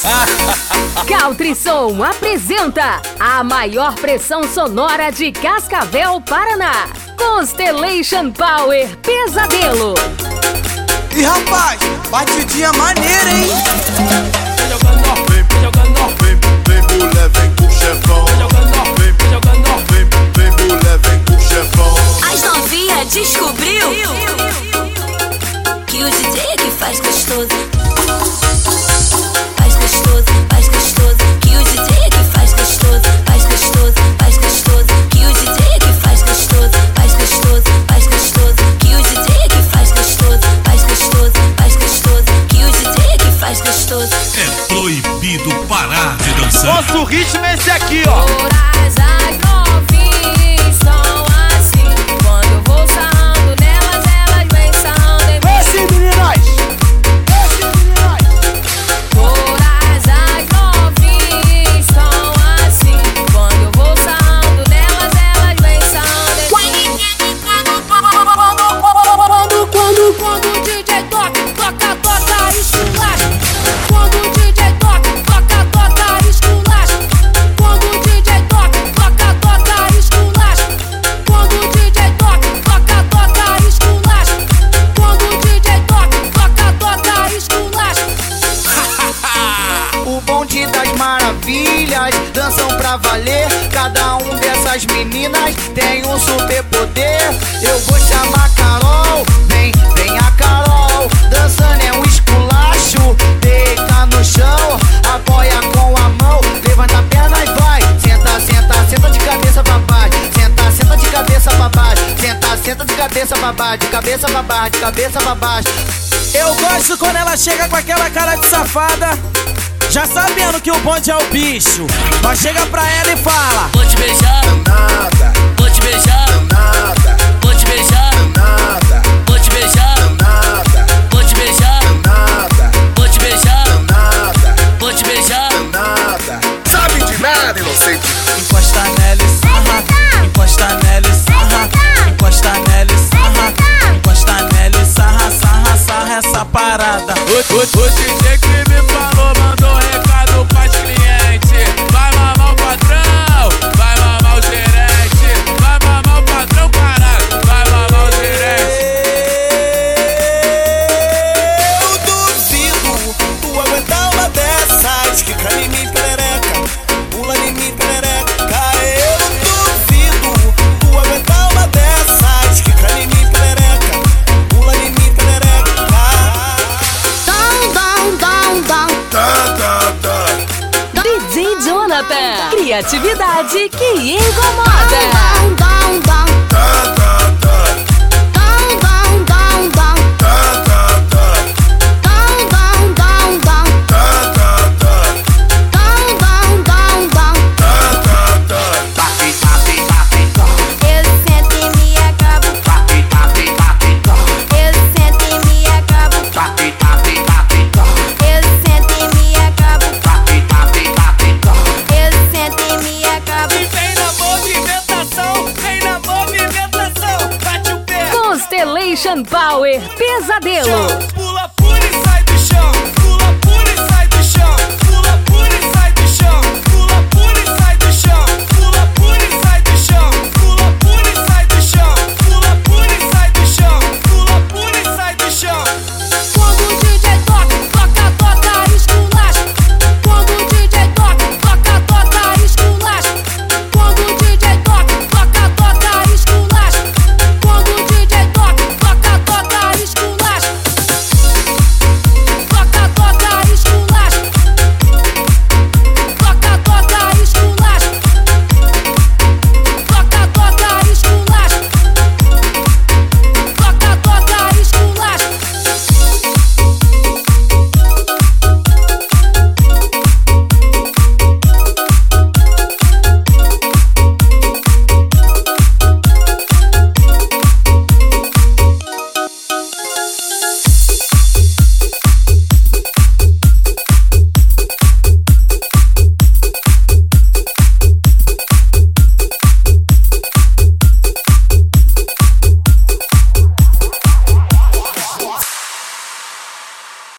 Caltrisom apresenta a maior pressão sonora de Cascavel, Paraná. Constellation Power Pesadelo. E rapaz, batidinha maneira, hein? Vem mulher, vem com o chefão. Vem mulher, vem com o chefão. As novinha descobriu que o DJ é que faz gostoso. Faz gostoso, faz gostoso. Que o DJ é que faz gostoso. Faz gostoso, faz gostoso. Que o DJ é que faz gostoso. Faz gostoso, faz gostoso. Que o DJ é que faz gostoso. Faz gostoso, faz gostoso. Que o DJ é que faz gostoso. É proibido parar de dançar. Nosso ritmo é esse aqui, ó. Todas as novinhas são assim. Quando eu vou sarrando nelas, elas vêm sarrando em mim. Esse meninas! Todas as novinhas são assim. Quando eu vou sarrando nelas, elas vêm sarrando em mim. Quando o DJ toca, esculacha. Quando o DJ toca, esculacha. Quando o DJ toca, esculacha. Quando o DJ toca, esculacha. Quando o DJ toca, esculacha. O bonde das maravilhas dançam pra valer. Cada um dessas meninas tem um superpoder. Eu vou chamar Carol, vem a Carol. Dançando é um esculacho, deita no chão, apoia com a mão, levanta a perna e vai. Senta de cabeça pra baixo. Senta de cabeça pra baixo. Senta de cabeça pra baixo, de cabeça pra baixo, de cabeça pra baixo. Eu gosto quando ela chega com aquela cara de safada, já sabendo que o bonde é o bicho. Mas chega pra ela e fala: Vou te beijar, Nada, vou te beijar, nada, vou te beijar, nada, vou te beijar, nada, vou te beijar, nada, vou te beijar, nada, vou te beijar. nada. Sabe de nada, inocente. encosta nela e sarra, encosta nela e sarra, encosta nela e sarra, encosta nela e sarra, sarra essa parada. O DJ que me falou, mandou recado pras clientes. Vai mamar o patrão, vai mamar o gerente. Vai mamar o patrão, caralho, vai mamar o gerente. Eu duvido tu aguentar uma dessas. Quica em mim, perereca, pula em mim, perereca. Eu duvido tu aguentar uma dessas. Quica em mim, perereca, pula em mim, perereca. DJ Jonathan, criatividade que incomoda. Eu sento e me acabo. Eu sento e me acabo. Eu sento e me acabo. Eu sento e me acabo. Vem na movimentação, vem na movimentação, bate o pé. Constellation Power Pesadelo.